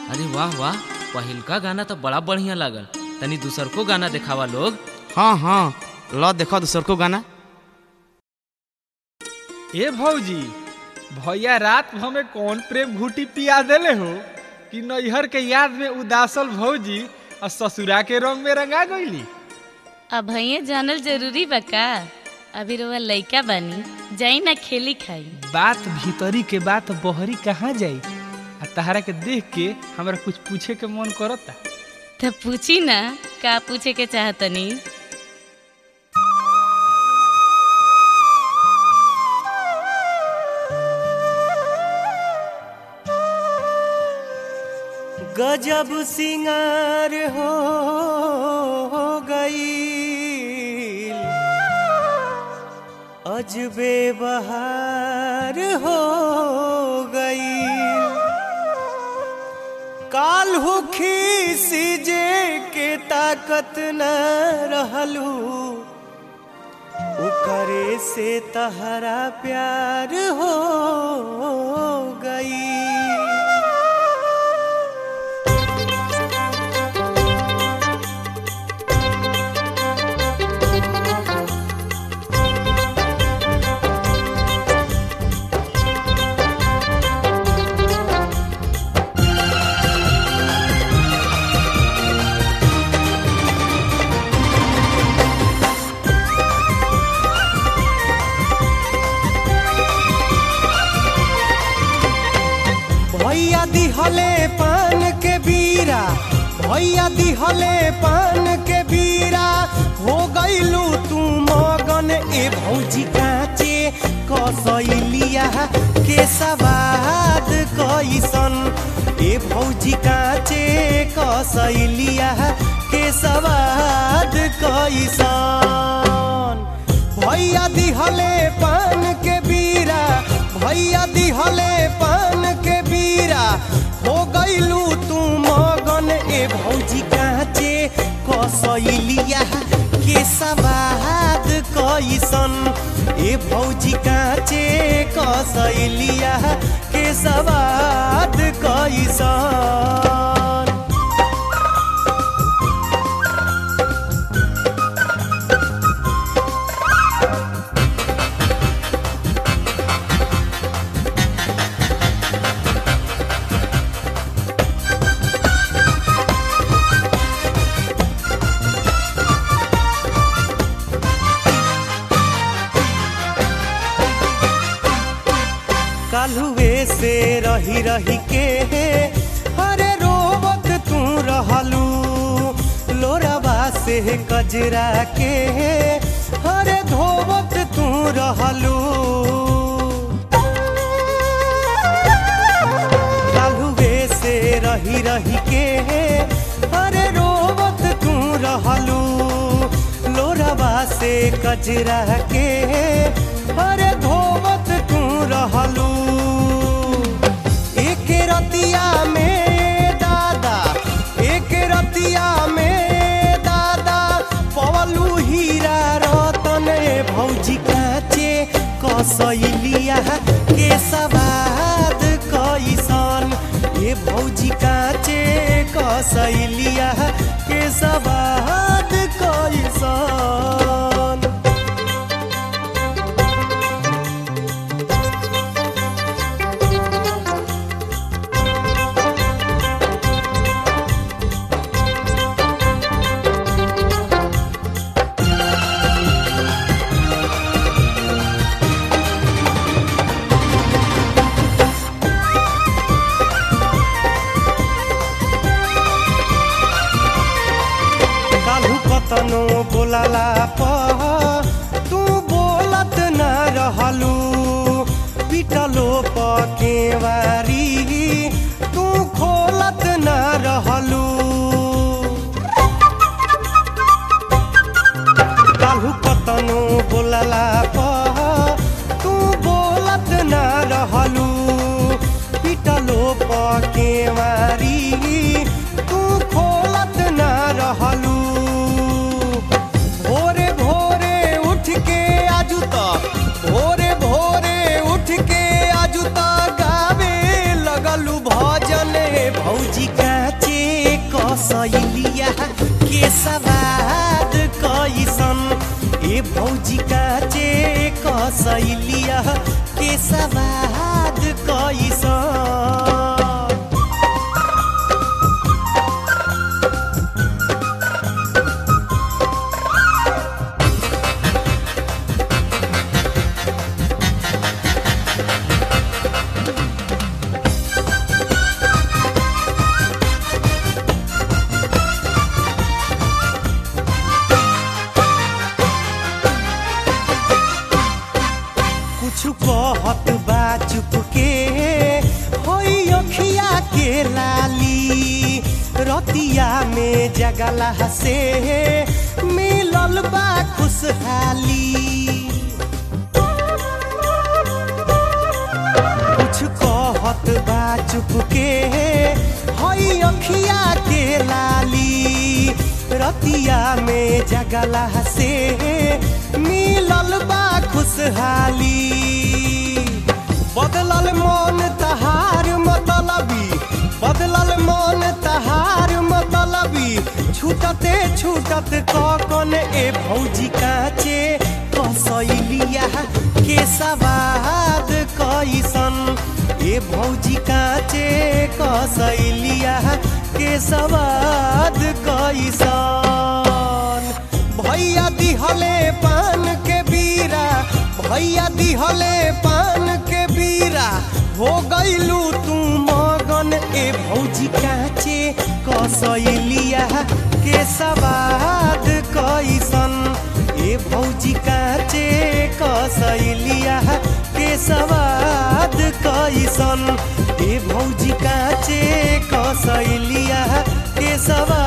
अरे वाह वाह, पहिलका गाना तो बड़ा बढ़िया लागल। तनी दूसर को गाना दिखावा लोग। हाँ हाँ, लो देखो दूसर को गाना। ए भौजी, भैया रात हमें कौन प्रेम घूटी पिया देले हो कि नैहर के याद में उदासल भौजी और ससुरा के रंग में रंगा गईली। अब भैया जानल जरूरी बा का? अभी रोवा लइका बानी, जाई ना खेली खाई। बात भीतरी के बात बहरी कहाँ जाई? आ तहरा के देख के हमरा कुछ पूछे के मन करता। तो पूछी ना, का पूछे के चाहतनी? गजब सिंगार हो गई, अजबे बहार हो गई। काल हुखी सीजे के ताकत न रहलू, उकरे से तहरा प्यार हो गई। भैया दिहले पान के बीरा, भैया दिहले पान के बीरा, हो गईलू तू मगन। ए भौजी काचे कसैलिया के सवाद कैसन, ए भौजी काचे कसैलिया के सवाद कैसन। भैया दिहले पान के बीरा, भैया दिहले पान के बीरा, हो गईलू तू मगन। ए भौजी काचे कसैलिया के सवाद कैसन, ए भौजी काचे कसैलिया के सवाद कैसन। कालुए से रही रही के हरे रोवत तू रहलू, लोराबा से कजरा के हरे धोवत तू रहलू। कालुए से रही रही के हरे रोवत तू रहलू, लोराबा से कजरा के हरे धोवत तू रहलू। एक रतिया में दादा, एक रतिया में दादा, पवलू हीरा रतन। भौजी काचे कसैलिया के सवाद कैसन, ए भौजी काचे कसैलिया के सवाद कैसन। तनो बोलाला पह तू बोलत न रहलू, पिटलो पकेवारी तू खोलत न रहलू। कालू कतनो बोलाला पह तू बोलत न रहलू, पिटलो पकेवारी तू खोलत न रहलू। भोरे भोरे उठ के आजू तो, भोरे भोरे उठ के आजू तो गावे भौजी काचे कसैलिया के सवाद कैसन। ए भौजी काचे कसैलिया के सवाद कैसन। कहत बा चुप के होई अखिया के लाली। रतिया में जगला से मिलल बा खुशहाली। कुछ कहत बा चुप के होई अखिया के लाली। रतिया में जगला से मिलल बा खुशहाली। बदलल मन तहार मतलबी, बदलल मन तहार मतलबी। छूटते छूटत कौन ए भौजी काचे कसैलिया के सवाद कैसन। ए भौजी काचे कसैलिया के सवाद कैसन। भैया दिहले पान के बीरा, भैया दिहले पान के बीरा। हो गईलू तू मगन ए भौजी काचे कसैलिया के सवाद कैसन। ए भौजी काचे कसैलिया के सवाद कैसन। ए भौजी काचे कसैलिया के सवाद